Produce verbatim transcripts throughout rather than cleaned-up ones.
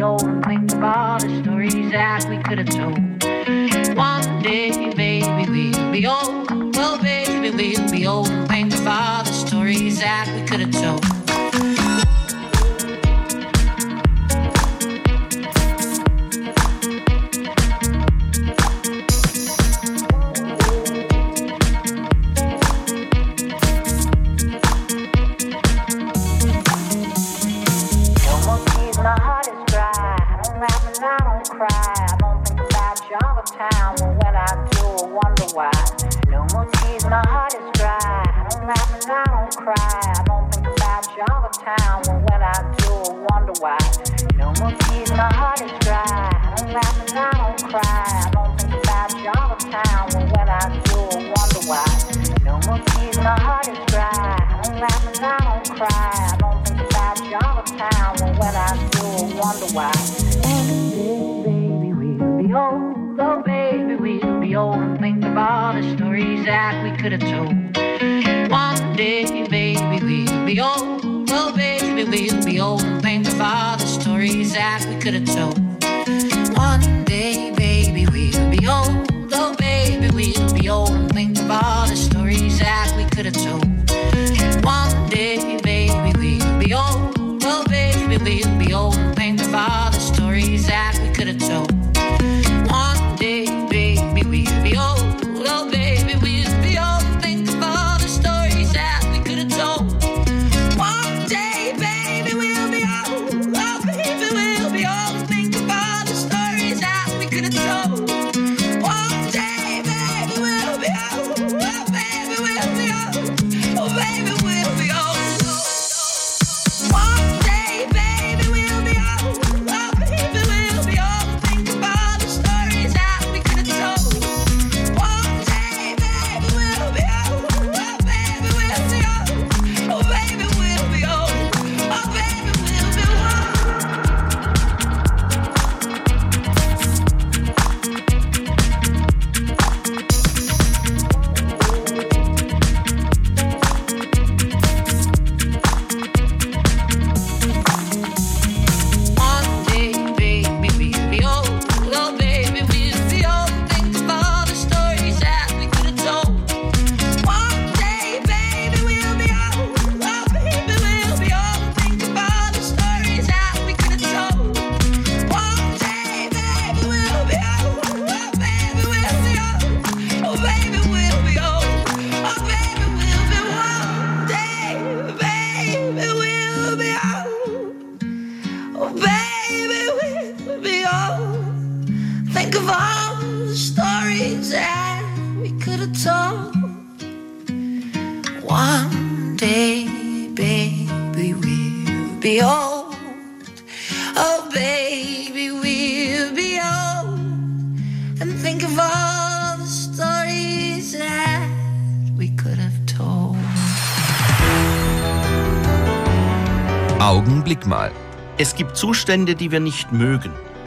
old and think of all the stories that we could have told. One day, baby, we'll be old. Oh, baby, we'll be old and think of all the stories that we could have told. Augenblick mal. Es gibt Zustände, die wir nicht mögen.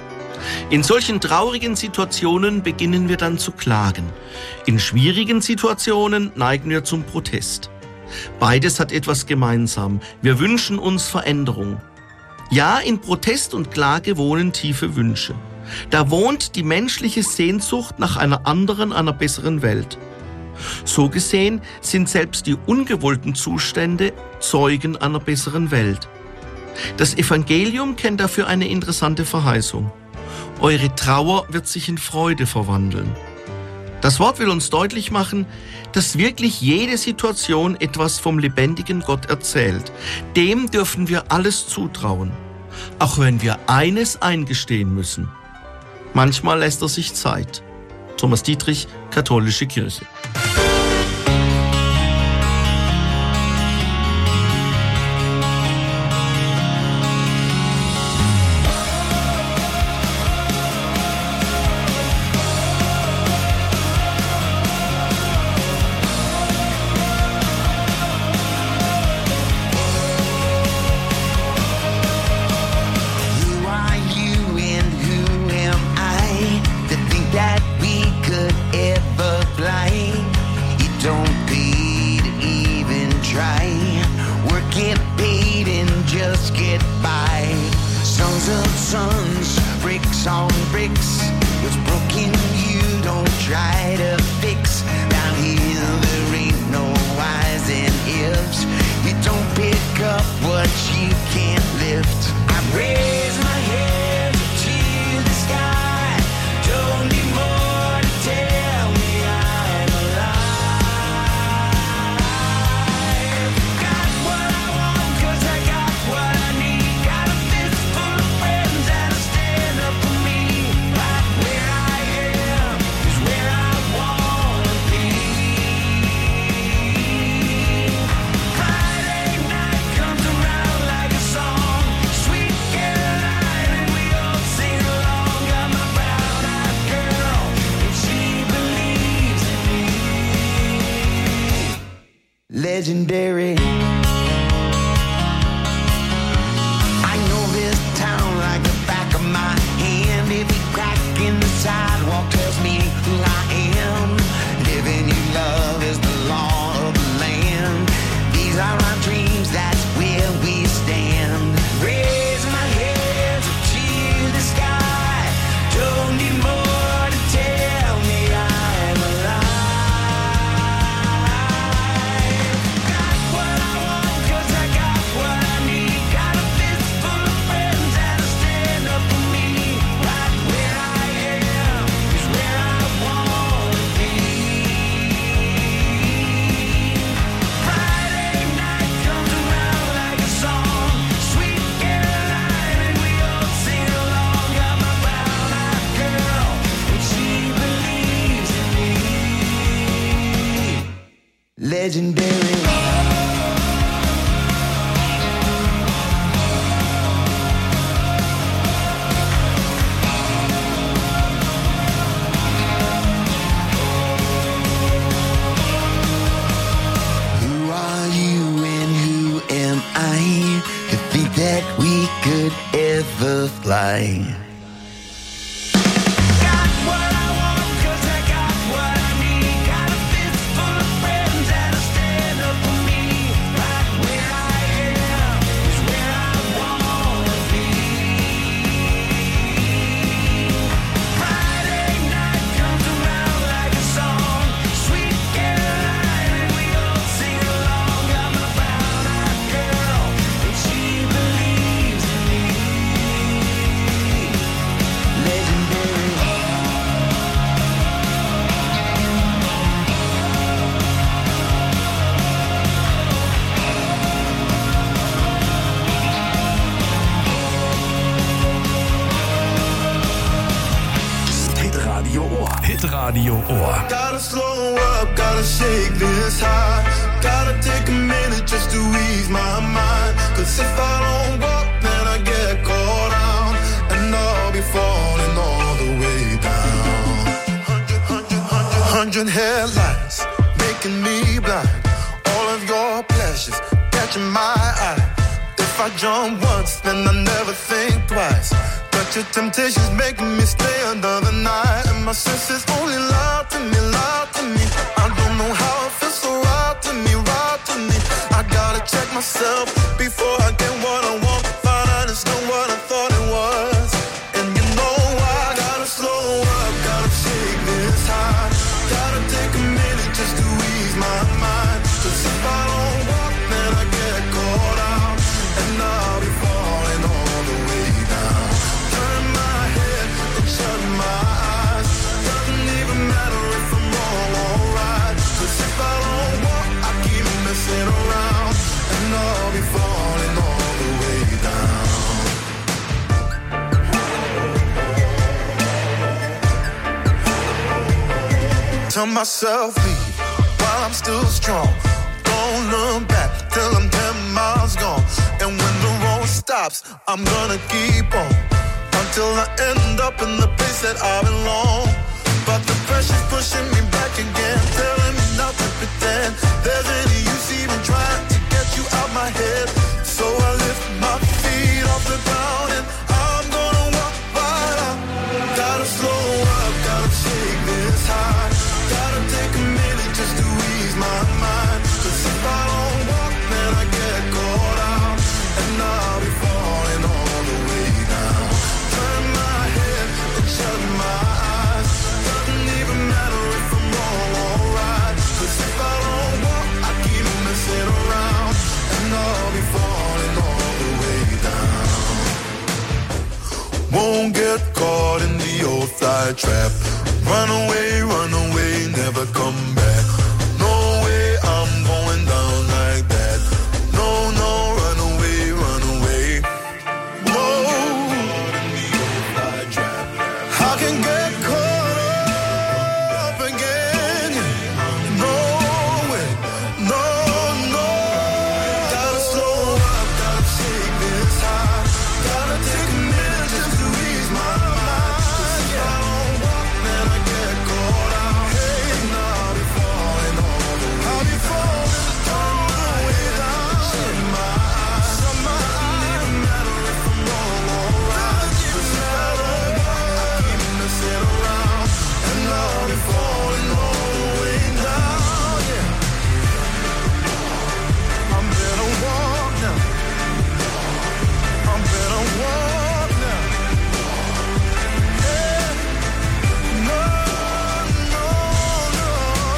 In solchen traurigen Situationen beginnen wir dann zu klagen. In schwierigen Situationen neigen wir zum Protest. Beides hat etwas gemeinsam. Wir wünschen uns Veränderung. Ja, in Protest und Klage wohnen tiefe Wünsche. Da wohnt die menschliche Sehnsucht nach einer anderen, einer besseren Welt. So gesehen sind selbst die ungewollten Zustände Zeugen einer besseren Welt. Das Evangelium kennt dafür eine interessante Verheißung. Eure Trauer wird sich in Freude verwandeln. Das Wort will uns deutlich machen, dass wirklich jede Situation etwas vom lebendigen Gott erzählt. Dem dürfen wir alles zutrauen, auch wenn wir eines eingestehen müssen. Manchmal lässt er sich Zeit. Thomas Dietrich, Katholische Kirche. Get paid and just get by. Sons of sons, bricks on bricks. What's broken you don't try to fix. Down here there ain't no whys and ifs. You don't pick up what you can't lift. I raise my head to the sky. Don't need more to tell me I'm alive. Got what I want 'cause I got what I need. Got a fist full of friends that'll stand up for me. Right where I am is where I wanna be. Friday night comes around like a song. Sweet Caroline and we all sing along. Got my brown-eyed girl and she believes in me. Legendary. I know this town like the back of my hand. Every crack in the sidewalk tells me who I am. Living in love is the law of the land. These are our dreams, that's where we stand. Raise my head to the sky. Don't need more to tell me I'm alive. Got what I want 'cause I got what I need. Got a fist full of friends that'll stand up for me. Right where I am is where I wanna be. Friday night comes around like a song. Sweet Caroline and we all sing along. Got my brown-eyed girl and she believes in me. Legendary. Who are you and who am I to think that we could ever fly? Got what I want 'cause I got what I need. Got a fist full of friends that'll stand up for me. Right where I am is where I wanna be. Friday night comes around like a song. Sweet Caroline and we all sing along. Got my brown-eyed girl and she believes in me. Legendary. Hitradio Ohr. Hitradio Ohr. Gotta slow up, gotta shake this high. Gotta take a minute just to ease my mind. 'Cause if I don't walk, then I get caught out. And I'll be falling all the way down. Hundred, hundred, hundred, hundred headlights making me blind. All of your pleasures catching my eye. If I jump once, then I never think twice. But your temptation's making me stay another night. And my senses only lie to me, lie to me. I don't know how it feels so right to me, right to me. I gotta check myself before I get what I want. Find out it's not what I thought it was. And you know I gotta slow up, gotta shake this high. Gotta take a minute just to ease my mind. 'Cause if I don't walk, then I get caught out. And I'll be falling all the way down. Turn my head and shut my eyes. Doesn't even matter if I'm wrong or right. 'Cause if I don't walk, I keep messing around. And I'll be falling all the way down. Tell myself leave while I'm still strong. Don't look back till I'm ten miles gone. And when the road stops, I'm gonna keep on until I end up in the place that I belong. But the pressure's pushing me back again, telling me not to pretend there's any use even trying to get you out my head. So I lift my feet off the ground and I'm gonna walk right out. Gotta slow up, gotta shake this high. Gotta take a minute just to ease my mind. 'Cause if I don't walk, then I get caught out. And I'll be falling all the way down. won't get caught in the old fly trap. Run away, run away, never come back. No way, I'm going down like that. No, no, run away, run away. No, I can get caught up again. No way, no, no. Gotta slow up, gotta shake this high. Gotta take a minute just to ease my mind. Yeah. If I don't walk, then I get caught out. Hey, and I'll be falling all the way. I'll be falling all the way down. Shut my eyes, shut my eyes. It doesn't matter if I'm wrong or right. Just matter what I keep messing around, and I'll be falling all the way down. Yeah. I better walk now. I better walk now. Yeah. No, no, no.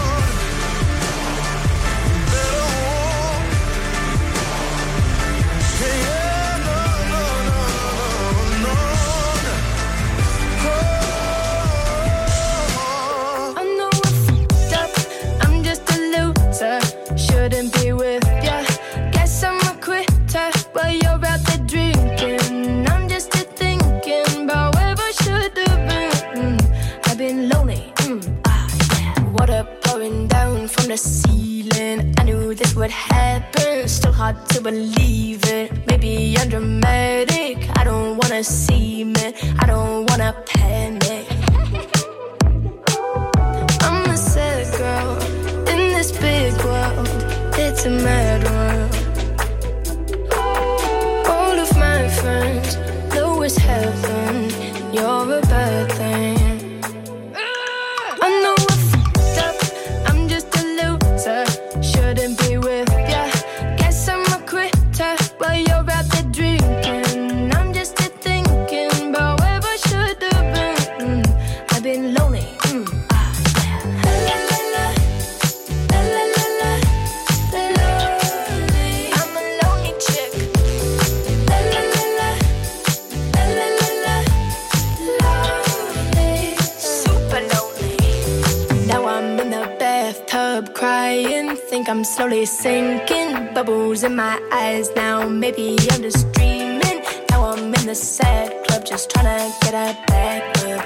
Better walk. Yeah, yeah, no, no, no, no, no. Oh. I know I fucked up, I'm just a loser. Shouldn't be with ya. Guess I'm a quitter while you're out there drinking. I'm just a thinking about where I should have been. Mm, I've been lonely. Mm, ah, yeah. Water pouring down from the ceiling. I knew this would happen. Still hard to believe it. Maybe I'm dramatic. I don't wanna see me. I don't wanna panic. I'm a sad girl in this big world. It's a mad world. All of my friends know it's heaven. You're a bad thing. I know I fucked up. I'm just a loser. Shouldn't be with ya. Guess I'm a quitter while you're out there drinking. I'm just a thinking about where I should have been. Mm, I've been lonely. Mm, ah, yeah. La, la, la, la, la, la, la, la, lonely. I'm a lonely chick. La, la, la, la, la, la, la, la, lonely. Super lonely. Now I'm in the bathtub crying. Think I'm slowly sinking. Bubbles in my eyes now. Maybe I'm just dreaming. Now I'm in the sad club, just trying to get a back up.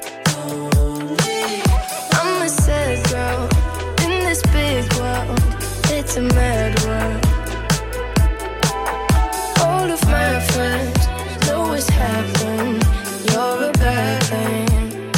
I'm a sad girl in this big world. It's a mad world. All of my friends know it's heaven. You're a bad thing.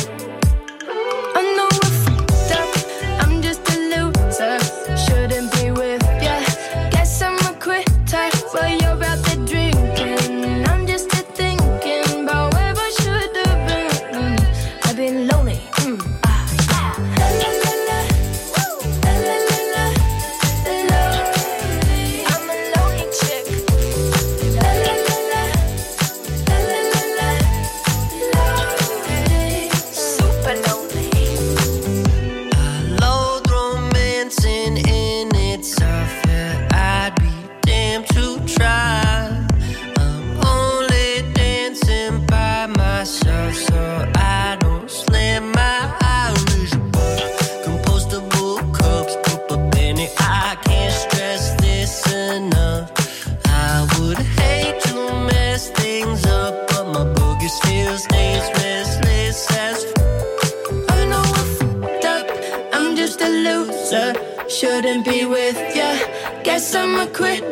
I know I fucked up. I'm just a loser. Shouldn't be with ya. Guess I'm a quitter while you're out there drinking. I'm just a thinking about where I should have been. Mm, I've been lonely. Mm, ah, yeah. La, la, la, la. La, la, la, la. Lonely. I'm a lonely chick. La, la, la, la. La, la, la, la. Lonely. Super lonely. Loathe romancing in itself, yeah, I'd be damned to try. I'm only dancing by myself, so I don't slam my eyelids. But compostable cups, put a penny. I can't stress this enough. I would hate to mess things up, but my boogie still stays restless as I know I fucked up. I'm just a loser. Shouldn't be with ya. Guess I'm a quitter.